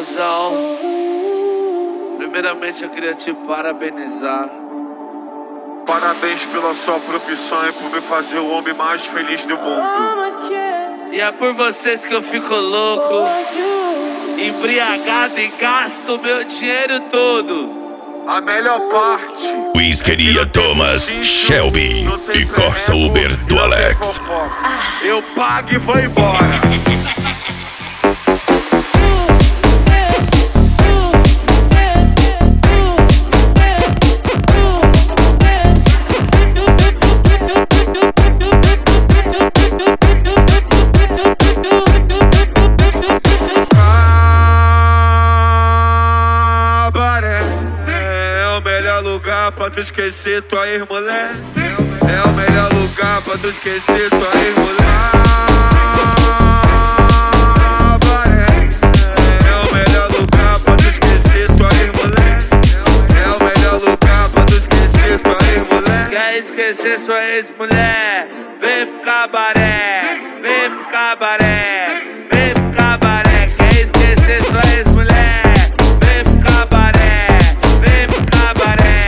mozão. Primeiramente eu queria te parabenizar. Parabéns pela sua profissão e por me fazer o homem mais feliz do mundo. E é por vocês que eu fico louco, embriagado e gasto meu dinheiro todo. A melhor parte. Whiskeria Thomas, Shelby e Corsa Uber do Alex. Eu pago e vou embora. Pra tu esquecer tua ex-mulher. É o melhor lugar pra tu esquecer tua ex-mulher. É o melhor lugar pra tu esquecer tua ex-mulher. É o melhor lugar pra tu esquecer tua ex-mulher. Quer esquecer sua ex-mulher? Vem pro cabaré, vem pro cabaré, vem pro cabaré. Quer esquecer sua ex-mulher? Vem pro cabaré, vem pro cabaré.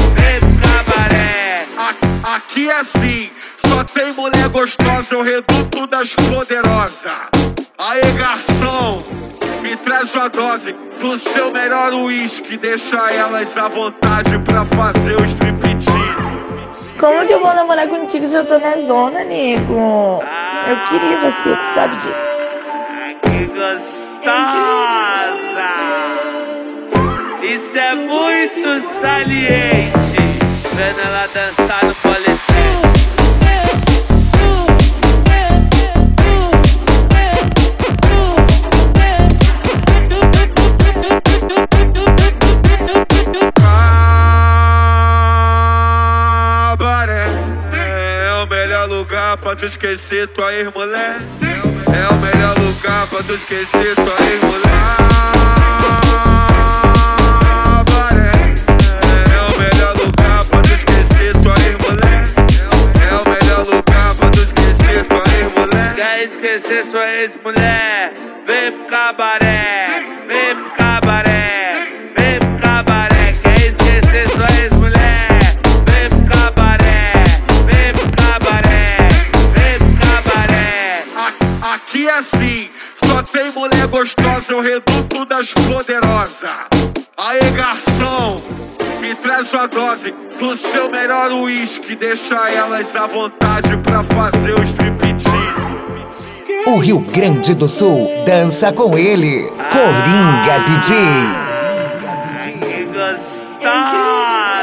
Aqui é assim, só tem mulher gostosa, o reduto das poderosas. Aí, garçom, me traz uma dose do seu melhor uísque. Deixa elas à vontade pra fazer o striptease. Como que eu vou namorar contigo se eu tô na zona, nego? Eu queria você, tu sabe disso. Que gostosa! Isso é muito saliente. Vendo ela dançar no politécnico. Cabaré é o melhor lugar pra tu esquecer tua ex-mulher. É o melhor lugar pra tu esquecer tua ex-mulher. Esquecer sua ex-mulher, vem pro cabaré, vem pro cabaré, vem pro cabaré. Quer esquecer sua ex-mulher? Vem pro cabaré, vem pro cabaré, vem pro cabaré. Aqui é assim, só tem mulher gostosa, o reduto das poderosas. Aí, garçom, me traz uma dose do seu melhor uísque. Deixa elas à vontade pra fazer o striptease. O Rio Grande do Sul dança com ele, Coringa DJ. Que gostosa!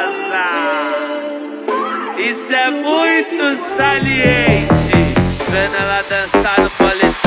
Isso é muito saliente. Vendo ela dançar no politécnico.